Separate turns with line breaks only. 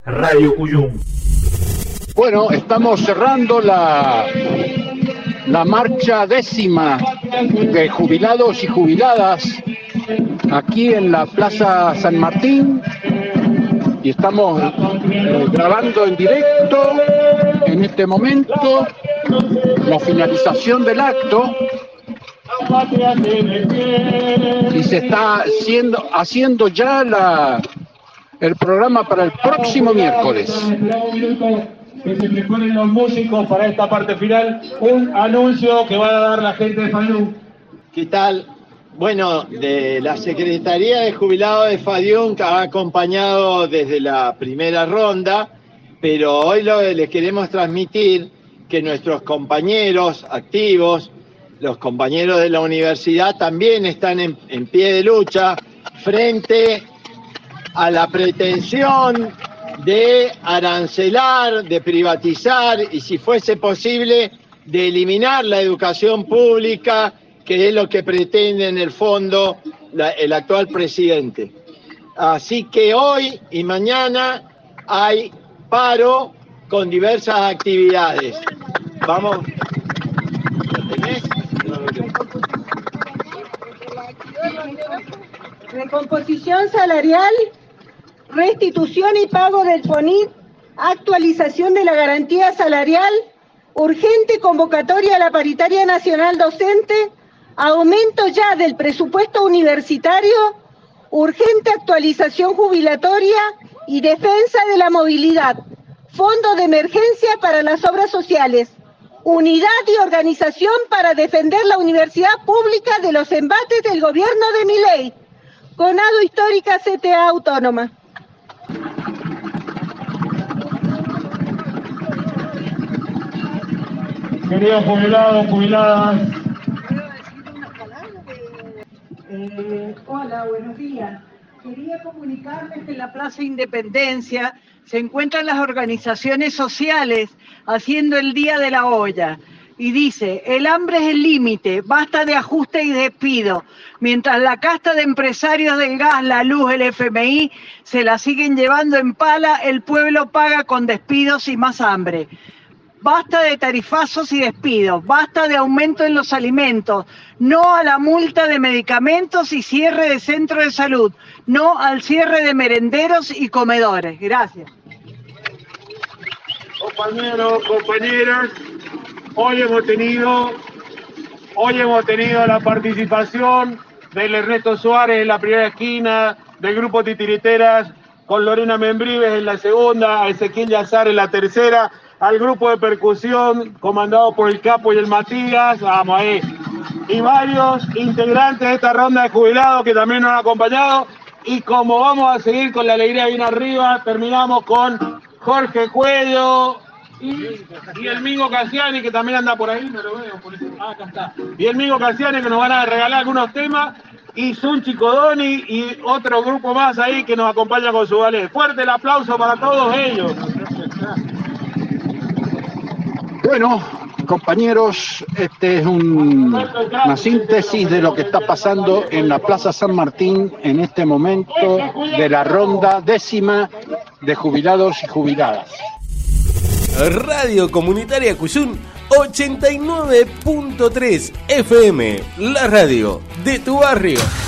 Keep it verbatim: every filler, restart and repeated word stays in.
Radio Cuyum.
Bueno, estamos cerrando la, la marcha décima de jubilados y jubiladas aquí en la Plaza San Martín y estamos eh, grabando en directo en este momento la finalización del acto y se está haciendo, haciendo ya la, el programa para el próximo miércoles.
Que se preparen los músicos para esta parte final, un anuncio que va a dar la gente de FADIUM.
¿Qué tal? Bueno, de la Secretaría de Jubilados de FADIUM que ha acompañado desde la primera ronda, pero hoy lo, les queremos transmitir que nuestros compañeros activos, los compañeros de la universidad también están en, en pie de lucha frente a la pretensión de arancelar, de privatizar y, si fuese posible, de eliminar la educación pública, que es lo que pretende en el fondo la, el actual presidente. Así que hoy y mañana hay paro con diversas actividades. Vamos. ¿Lo tenés?
Recomposición salarial, restitución y pago del FONIT, actualización de la garantía salarial, urgente convocatoria a la paritaria nacional docente, aumento ya del presupuesto universitario, urgente actualización jubilatoria y defensa de la movilidad, fondo de emergencia para las obras sociales, unidad y organización para defender la universidad pública de los embates del gobierno de Milei, CONADO Histórica C T A Autónoma.
Queridos jubilados, jubiladas.
Eh, hola, buenos días. Quería comunicarles que en la Plaza Independencia se encuentran las organizaciones sociales haciendo el Día de la Olla. Y dice, el hambre es el límite, basta de ajuste y despido. Mientras la casta de empresarios del gas, la luz, el F M I se la siguen llevando en pala, el pueblo paga con despidos y más hambre. Basta de tarifazos y despidos, basta de aumento en los alimentos, no a la multa de medicamentos y cierre de centros de salud, no al cierre de merenderos y comedores. Gracias.
Compañeros, compañeras, hoy hemos tenido, hoy hemos tenido la participación del Ernesto Suárez en la primera esquina, del grupo Titiriteras, con Lorena Membrives en la segunda, a Ezequiel Yazar en la tercera, al grupo de percusión comandado por el Capo y el Matías, vamos ahí, y varios integrantes de esta ronda de jubilados que también nos han acompañado. Y como vamos a seguir con la alegría bien arriba, terminamos con Jorge Cuello y, y el Mingo Cassiani, que también anda por ahí, no lo veo, por eso. Ah, acá está. Y el Mingo Cassiani, que nos van a regalar algunos temas, y Sunchi Codoni y otro grupo más ahí que nos acompaña con su ballet. Fuerte el aplauso para todos ellos.
Bueno, compañeros, este es un, una síntesis de lo que está pasando en la Plaza San Martín en este momento de la ronda décima de jubilados y jubiladas.
Radio Comunitaria Cuyum ochenta y nueve punto tres F M, la radio de tu barrio.